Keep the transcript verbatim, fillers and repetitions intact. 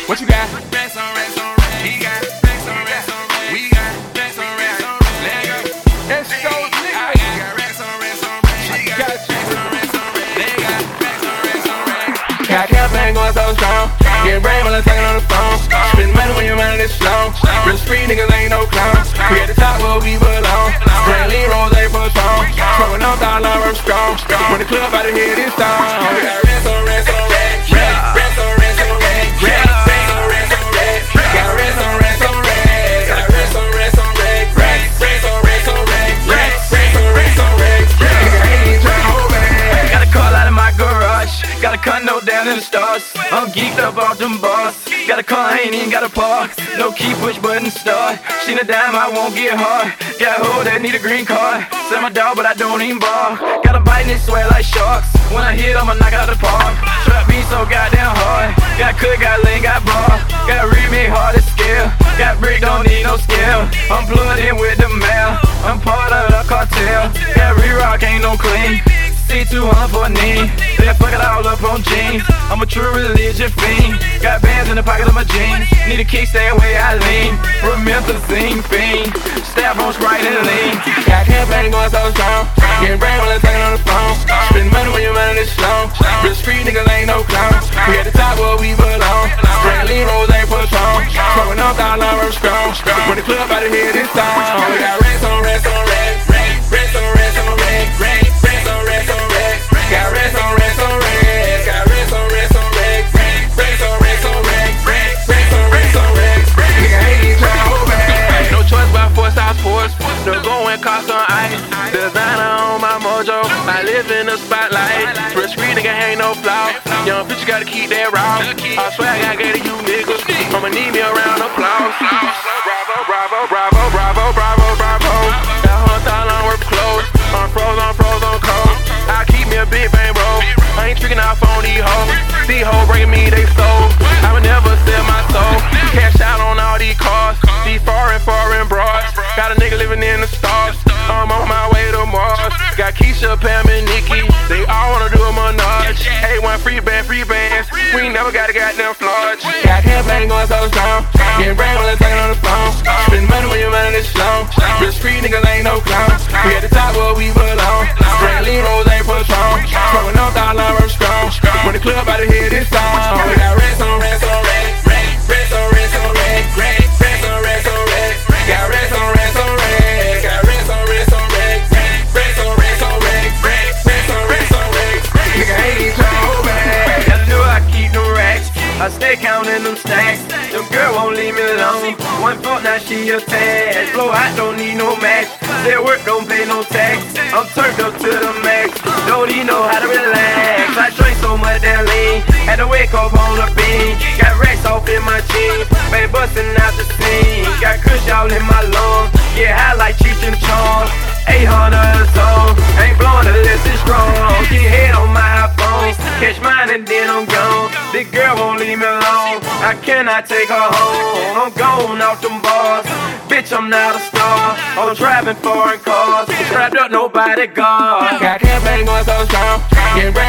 What you got? Racks on racks on racks. He got racks on racks on racks. We got racks on racks on racks. Let go. Let's go, nigga. I got racks on racks on racks. She got got racks on racks on racks. They got racks on racks on racks. Got campaign going so strong. Getting brain while I'm talking on the phone. Spend money when your money is slow. Real street niggas ain't no clowns. We at the top where we belong. Grand Lee Rose ain't for strong. Throwing up dollar, I'm strong. When the club out of here, this song. We got racks on racks on racks. Racks on racks on racks. Racks on racks on racks. Got racks on racks on racks. Got racks on racks on racks. Racks on racks on racks. Racks on racks on racks. Nigga ain't tryna hold back. Got a call out of my garage. Got a condo down in the stars. I'm geeked up off them bars. Got a car, I ain't even got a park. No key, push button, start. She a dime, I won't get hard. Got a hoe that need a green card. Sell my dog, but I don't even bar. Got a bite and it sweat like sharks. When I hit, I'ma knock out the park. Trap beat so goddamn hard. Got cook, got lean, got bar. Got remake, hard to scale. Got brick, don't need no scale. I'm plugged in with the mail. I'm part of the cartel. Got re-rock, ain't no clean. C two hundred for a knee. Then fuck it all up on jeans. I'm a true religion fiend. Got bands in the pocket of my jeans. Need a kickstand way I lean. Promethazine fiend. Stab on Sprite and lean. Got campaign going so strong. Getting brain while I'm talking on the phone. Spend money when your money is slow. Real street niggas ain't no clowns. We at the top where we belong. Grand Lee Rose ain't for strong. Throwing up dollar, I'm strong. When the club out of here, this song. We got racks on racks on racks. Racks on racks on racks. Racks on racks on racks. Got racks on racks on racks. Got racks on racks on racks. Racks on racks on racks. Racks on racks on racks. Nigga ain't tryna hold back. No choice but force out sports. No going cost on ice. Designer on my mojo. I live in the spotlight. Real street nigga ain't no flaw. Young bitch gotta keep that raw. I swear I got to you niggas. I'ma need me a round of applause. Bravo, bravo, bravo, bravo, bravo, bravo. That hunt all on work clothes. I'm froze, I'm froze, I'm cold. I keep me a big bang, bro. I ain't tricking off on these hoes. These hoes breaking me, they soul. I would never sell my soul. Cash out on all these cars. These foreign, foreign broads. Got a nigga living in the stars. I'm on my way to Mars. Got Keisha, Pam, and Nikki. They all wanna do a menage. A one free band, free bands. We ain't never got a goddamn fludge. Got campaign going so strong. Getting brain while I'm talking on the phone. Spend money when your money is slow. Real street niggas ain't no clowns. We at the top where we belong. Grand Lee Rose ain't for strong. Throwing up dollar, I'm strong. When the club out of here, this song. We got racks on racks on racks. Racks on racks on racks. Racks on racks on racks. Got racks on racks on racks. Got racks on racks on racks. Racks on racks on racks. Racks on racks on racks. Nigga ain't tryna hold back. Gotta know I keep them racks. I stay counting them stacks. Them girl won't leave me alone. One foot now she attached. Flow hot, don't need no match. Their work don't pay no tax. I'm turned up to the max. Don't even know how to relax. I drink so much that lean. Had to wake up on the beam. Got racks off in my jeans. Been busting out the scene. Got kush all in my lungs. Get high like Cheech and Chong. eight hundred a song. Ain't blowing unless it's strong. Get head on my iPhone. Catch mine and then I'm gone. This girl won't leave me alone. I cannot take her home. I'm gone off them bars. Bitch, I'm not a star. I'm driving foreign cars. Strapped up, nobody guard. Got campaign going so strong. Getting brain